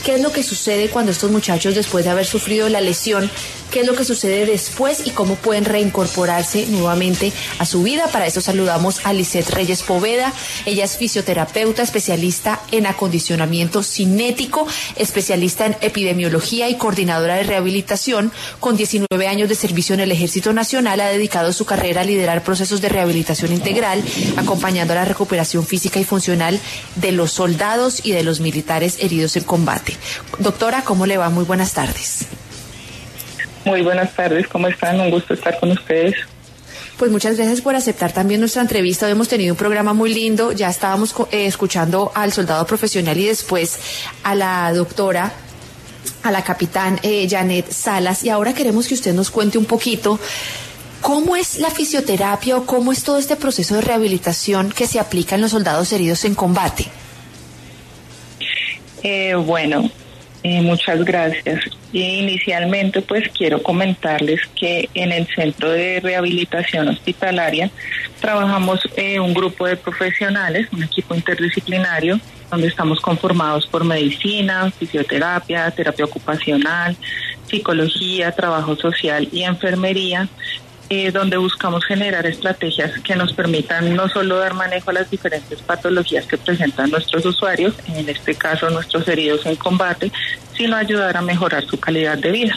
¿Qué es lo que sucede cuando estos muchachos, después de haber sufrido la lesión, qué es lo que sucede después y cómo pueden reincorporarse nuevamente a su vida? Para eso saludamos a Lisette Reyes Poveda. Ella es fisioterapeuta, especialista en acondicionamiento cinético, especialista en epidemiología y coordinadora de rehabilitación. Con 19 años de servicio en el Ejército Nacional, ha dedicado su carrera a liderar procesos de rehabilitación integral, acompañando a la recuperación física y funcional de los soldados y de los militares heridos en combate. Doctora, ¿cómo le va? Muy buenas tardes. Muy buenas tardes, ¿cómo están? Un gusto estar con ustedes. Pues muchas gracias por aceptar también nuestra entrevista. Hoy hemos tenido un programa muy lindo, ya estábamos escuchando al soldado profesional y después a la doctora, a la capitán Janet Salas, y ahora queremos que usted nos cuente un poquito cómo es la fisioterapia o cómo es todo este proceso de rehabilitación que se aplica en los soldados heridos en combate. Muchas gracias. Inicialmente, pues quiero comentarles que en el Centro de Rehabilitación Hospitalaria trabajamos un grupo de profesionales, un equipo interdisciplinario, donde estamos conformados por medicina, fisioterapia, terapia ocupacional, psicología, trabajo social y enfermería, donde buscamos generar estrategias que nos permitan no solo dar manejo a las diferentes patologías que presentan nuestros usuarios, en este caso nuestros heridos en combate, sino ayudar a mejorar su calidad de vida.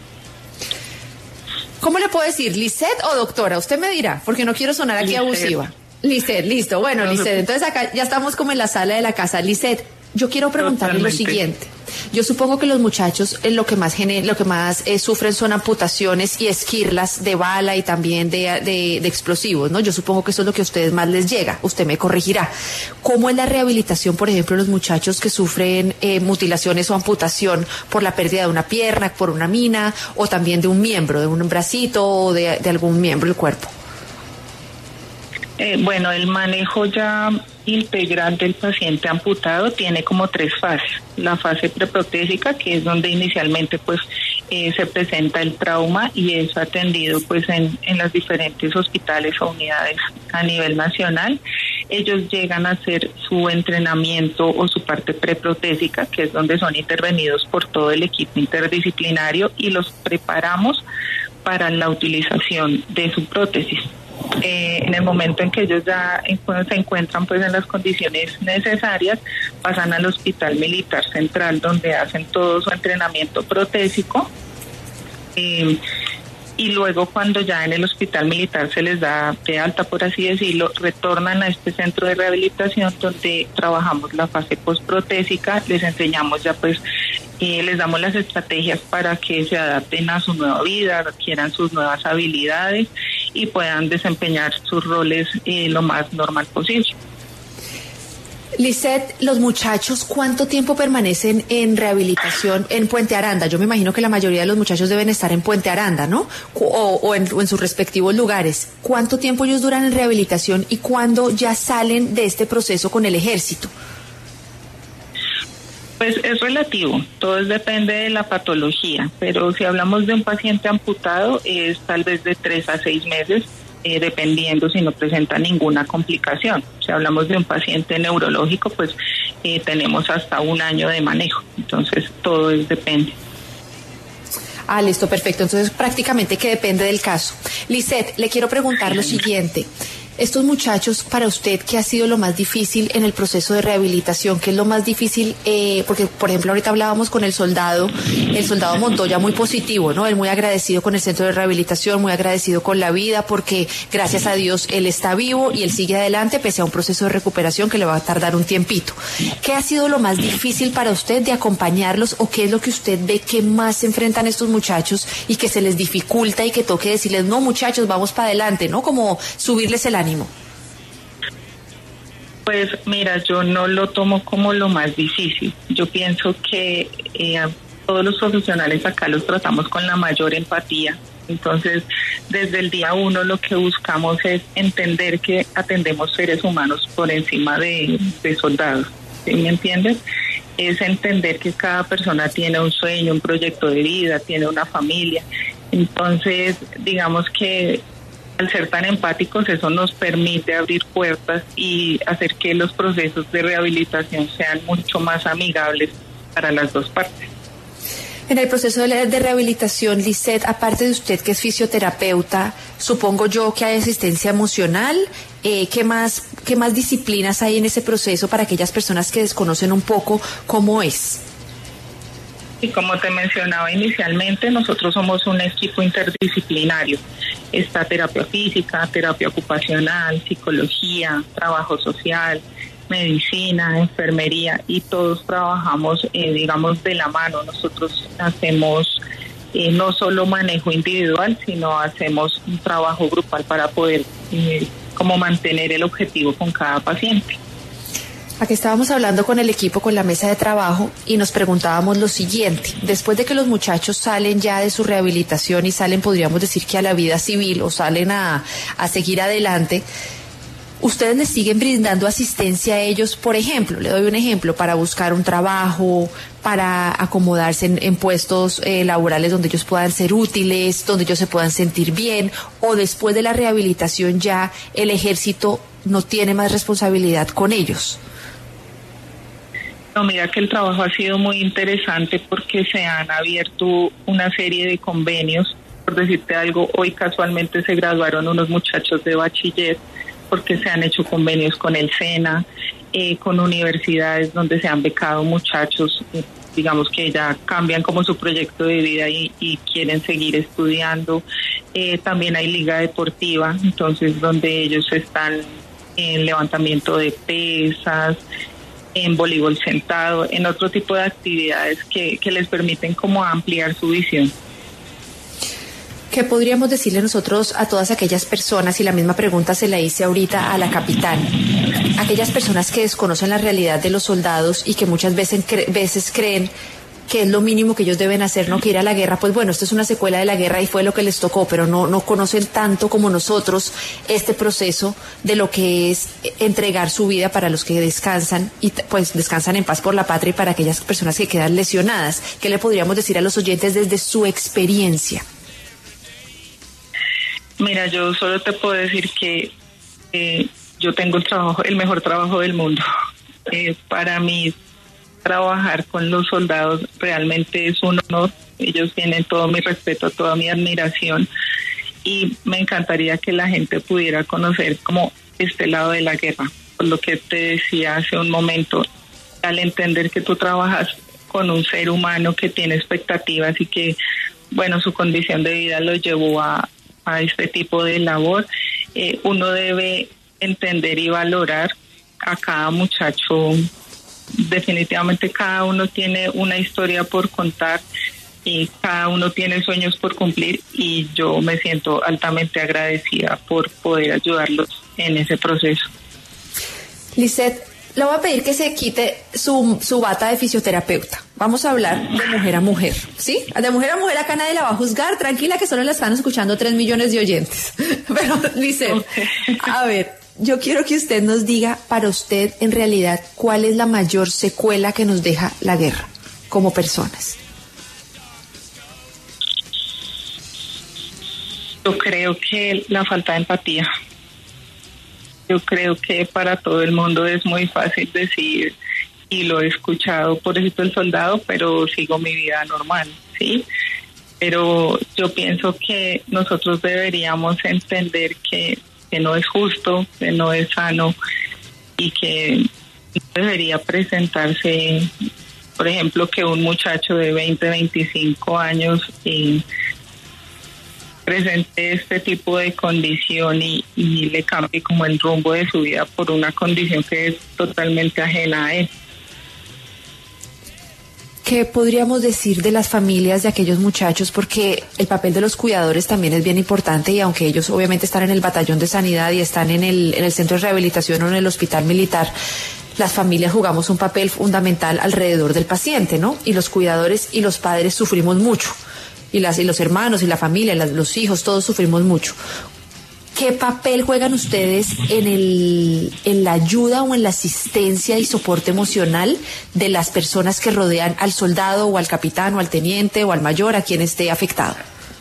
¿Cómo le puedo decir, Lisette o doctora? Usted me dirá, porque no quiero sonar aquí abusiva. Lisette, listo. Bueno, Lisette, entonces acá ya estamos como en la sala de la casa. Lisette, yo quiero preguntarle lo siguiente. Yo supongo que los muchachos lo que más sufren son amputaciones y esquirlas de bala y también de explosivos, ¿no? Yo supongo que eso es lo que a ustedes más les llega. Usted me corregirá. ¿Cómo es la rehabilitación, por ejemplo, de los muchachos que sufren mutilaciones o amputación por la pérdida de una pierna, por una mina, o también de un miembro, de un bracito o de algún miembro del cuerpo? El manejo ya integral del paciente amputado tiene como 3 fases. La fase preprotésica, que es donde inicialmente se presenta el trauma y es atendido en los diferentes hospitales o unidades a nivel nacional. Ellos llegan a hacer su entrenamiento o su parte preprotésica, que es donde son intervenidos por todo el equipo interdisciplinario y los preparamos para la utilización de su prótesis. En el momento en que ellos ya se encuentran en las condiciones necesarias, pasan al Hospital Militar Central, donde hacen todo su entrenamiento protésico, y luego cuando ya en el Hospital Militar se les da de alta, por así decirlo, retornan a este centro de rehabilitación donde trabajamos la fase postprotésica, les enseñamos les damos las estrategias para que se adapten a su nueva vida, adquieran sus nuevas habilidades y puedan desempeñar sus roles lo más normal posible. Lisette, los muchachos, ¿cuánto tiempo permanecen en rehabilitación en Puente Aranda? Yo me imagino que la mayoría de los muchachos deben estar en Puente Aranda, ¿no? O en sus respectivos lugares. ¿Cuánto tiempo ellos duran en rehabilitación y cuándo ya salen de este proceso con el ejército? Pues es relativo, todo depende de la patología, pero si hablamos de un paciente amputado es tal vez de 3 a 6 meses, dependiendo si no presenta ninguna complicación. Si hablamos de un paciente neurológico, tenemos hasta 1 año de manejo, entonces todo depende. Ah, listo, perfecto. Entonces prácticamente que depende del caso. Lisette, le quiero preguntar lo siguiente. Estos muchachos, para usted, ¿qué ha sido lo más difícil en el proceso de rehabilitación? ¿Qué es lo más difícil? Porque, por ejemplo, ahorita hablábamos con el soldado Montoya, muy positivo, ¿no? Él muy agradecido con el centro de rehabilitación, muy agradecido con la vida, porque gracias a Dios él está vivo y él sigue adelante pese a un proceso de recuperación que le va a tardar un tiempito. ¿Qué ha sido lo más difícil para usted de acompañarlos o qué es lo que usted ve que más se enfrentan estos muchachos y que se les dificulta y que toque decirles, no muchachos, vamos para adelante, ¿no? Como subirles el ánimo. Pues mira, yo no lo tomo como lo más difícil. Yo pienso que todos los profesionales acá los tratamos con la mayor empatía. Entonces, desde el día 1 lo que buscamos es entender que atendemos seres humanos por encima de soldados. ¿Sí me entiendes? Es entender que cada persona tiene un sueño, un proyecto de vida, tiene una familia. Entonces, digamos que al ser tan empáticos, eso nos permite abrir puertas y hacer que los procesos de rehabilitación sean mucho más amigables para las dos partes. En el proceso de rehabilitación, Lisette, aparte de usted que es fisioterapeuta, supongo yo que hay asistencia emocional. ¿Qué más disciplinas hay en ese proceso para aquellas personas que desconocen un poco cómo es? Y como te mencionaba inicialmente, nosotros somos un equipo interdisciplinario. Está terapia física, terapia ocupacional, psicología, trabajo social, medicina, enfermería, y todos trabajamos, digamos, de la mano. Nosotros hacemos no solo manejo individual, sino hacemos un trabajo grupal para poder como mantener el objetivo con cada paciente. Aquí estábamos hablando con el equipo, con la mesa de trabajo, y nos preguntábamos lo siguiente: después de que los muchachos salen ya de su rehabilitación y salen, podríamos decir que a la vida civil, o salen a seguir adelante, ¿ustedes les siguen brindando asistencia a ellos? Por ejemplo, le doy un ejemplo, para buscar un trabajo, para acomodarse en puestos laborales donde ellos puedan ser útiles, donde ellos se puedan sentir bien, o después de la rehabilitación ya el ejército no tiene más responsabilidad con ellos? No, mira que el trabajo ha sido muy interesante porque se han abierto una serie de convenios. Por decirte algo, hoy casualmente se graduaron unos muchachos de bachiller porque se han hecho convenios con el SENA, con universidades donde se han becado muchachos, digamos que ya cambian como su proyecto de vida y quieren seguir estudiando. También hay liga deportiva, entonces donde ellos están en levantamiento de pesas, en voleibol sentado, en otro tipo de actividades que les permiten como ampliar su visión. ¿Qué podríamos decirle nosotros a todas aquellas personas, y la misma pregunta se la hice ahorita a la capitán, aquellas personas que desconocen la realidad de los soldados y que muchas veces creen que es lo mínimo que ellos deben hacer, no que ir a la guerra? Pues bueno, esto es una secuela de la guerra y fue lo que les tocó, pero no conocen tanto como nosotros este proceso de lo que es entregar su vida para los que descansan, y pues descansan en paz por la patria, y para aquellas personas que quedan lesionadas. ¿Qué le podríamos decir a los oyentes desde su experiencia? Mira, yo solo te puedo decir que yo tengo el mejor trabajo del mundo. Para mí, trabajar con los soldados realmente es un honor. Ellos tienen todo mi respeto, toda mi admiración, y me encantaría que la gente pudiera conocer como este lado de la guerra. Por lo que te decía hace un momento, al entender que tú trabajas con un ser humano que tiene expectativas y que, bueno, su condición de vida lo llevó a este tipo de labor, uno debe entender y valorar a cada muchacho. Definitivamente cada uno tiene una historia por contar y cada uno tiene sueños por cumplir, y yo me siento altamente agradecida por poder ayudarlos en ese proceso. Lisette, le voy a pedir que se quite su bata de fisioterapeuta. Vamos a hablar de mujer a mujer, ¿sí? De mujer a mujer acá nadie la va a juzgar, tranquila que solo la están escuchando 3 millones de oyentes. Pero, Lisette, a ver, yo quiero que usted nos diga, para usted, en realidad, ¿cuál es la mayor secuela que nos deja la guerra como personas? Yo creo que la falta de empatía. Yo creo que para todo el mundo es muy fácil decir, y lo he escuchado, pobrecito el soldado, pero sigo mi vida normal, ¿sí? Pero yo pienso que nosotros deberíamos entender que no es justo, que no es sano, y que no debería presentarse, por ejemplo, que un muchacho de 20, 25 años presente este tipo de condición y le cambie como el rumbo de su vida por una condición que es totalmente ajena a él. ¿Qué podríamos decir de las familias de aquellos muchachos? Porque el papel de los cuidadores también es bien importante, y aunque ellos obviamente están en el batallón de sanidad y están en el centro de rehabilitación o en el hospital militar, las familias jugamos un papel fundamental alrededor del paciente, ¿no? Y los cuidadores y los padres sufrimos mucho. Y los hermanos y la familia, los hijos, todos sufrimos mucho. ¿Qué papel juegan ustedes en la ayuda o en la asistencia y soporte emocional de las personas que rodean al soldado o al capitán o al teniente o al mayor, a quien esté afectado?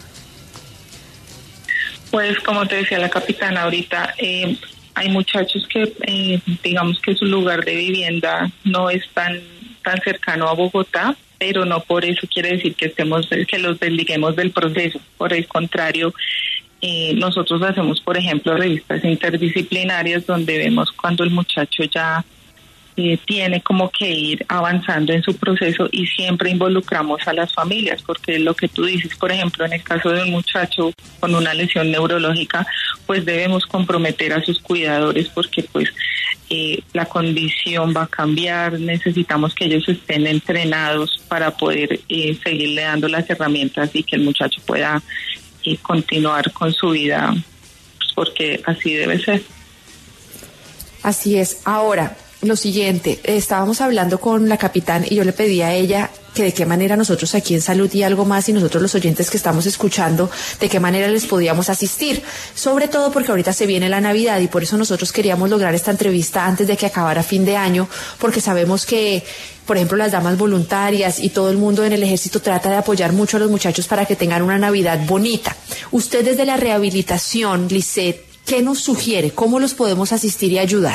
Pues como te decía la capitana ahorita, hay muchachos que digamos que su lugar de vivienda no es tan tan cercano a Bogotá, pero no por eso quiere decir que los desliguemos del proceso. Por el contrario, nosotros hacemos, por ejemplo, revistas interdisciplinarias donde vemos cuando el muchacho ya tiene como que ir avanzando en su proceso, y siempre involucramos a las familias, porque lo que tú dices, por ejemplo, en el caso de un muchacho con una lesión neurológica, pues debemos comprometer a sus cuidadores, porque pues la condición va a cambiar, necesitamos que ellos estén entrenados para poder seguirle dando las herramientas y que el muchacho pueda continuar con su vida, pues porque así debe ser. Así es. Ahora, lo siguiente, estábamos hablando con la capitán y yo le pedí a ella que de qué manera nosotros aquí en Salud y Algo Más, y nosotros los oyentes que estamos escuchando, de qué manera les podíamos asistir, sobre todo porque ahorita se viene la Navidad y por eso nosotros queríamos lograr esta entrevista antes de que acabara fin de año, porque sabemos que, por ejemplo, las damas voluntarias y todo el mundo en el ejército trata de apoyar mucho a los muchachos para que tengan una Navidad bonita. Usted desde la rehabilitación, Lisset, ¿qué nos sugiere? ¿Cómo los podemos asistir y ayudar?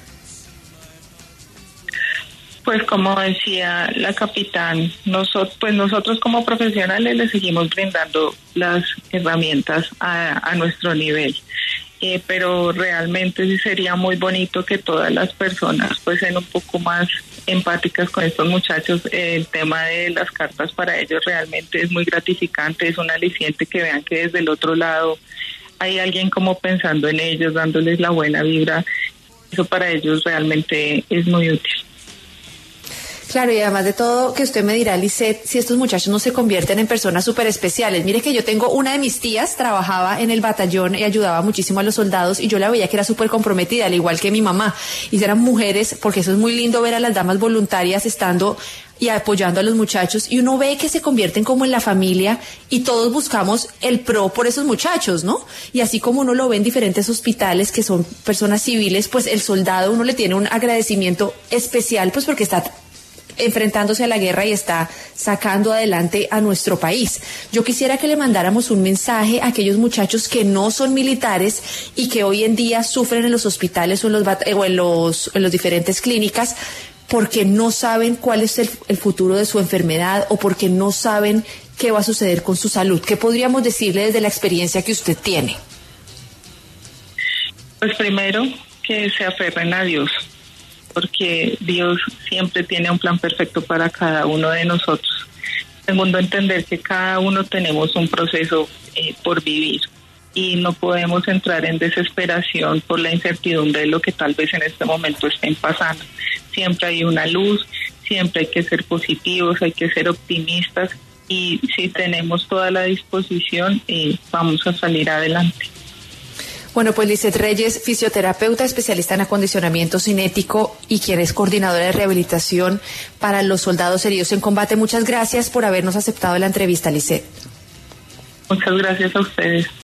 Pues como decía la capitán, nosotros como profesionales le seguimos brindando las herramientas a nuestro nivel, pero realmente sí sería muy bonito que todas las personas pues sean un poco más empáticas con estos muchachos. El tema de las cartas para ellos realmente es muy gratificante, es un aliciente que vean que desde el otro lado hay alguien como pensando en ellos, dándoles la buena vibra. Eso para ellos realmente es muy útil. Claro, y además de todo, que usted me dirá, Lisset, si estos muchachos no se convierten en personas súper especiales. Mire que yo tengo una de mis tías, trabajaba en el batallón y ayudaba muchísimo a los soldados, y yo la veía que era súper comprometida, al igual que mi mamá. Y eran mujeres, porque eso es muy lindo ver a las damas voluntarias estando y apoyando a los muchachos, y uno ve que se convierten como en la familia, y todos buscamos el pro por esos muchachos, ¿no? Y así como uno lo ve en diferentes hospitales que son personas civiles, pues el soldado, uno le tiene un agradecimiento especial, pues porque está enfrentándose a la guerra y está sacando adelante a nuestro país. Yo quisiera que le mandáramos un mensaje a aquellos muchachos que no son militares y que hoy en día sufren en los hospitales o en los diferentes clínicas porque no saben cuál es el futuro de su enfermedad, o porque no saben qué va a suceder con su salud. ¿Qué podríamos decirle desde la experiencia que usted tiene? Pues primero, que se aferren a Dios, porque Dios siempre tiene un plan perfecto para cada uno de nosotros. Segundo, entender que cada uno tenemos un proceso por vivir, y no podemos entrar en desesperación por la incertidumbre de lo que tal vez en este momento estén pasando. Siempre hay una luz, siempre hay que ser positivos, hay que ser optimistas, y si tenemos toda la disposición, vamos a salir adelante. Bueno, pues Lisset Reyes, fisioterapeuta, especialista en acondicionamiento cinético y quien es coordinadora de rehabilitación para los soldados heridos en combate. Muchas gracias por habernos aceptado la entrevista, Lisset. Muchas gracias a ustedes.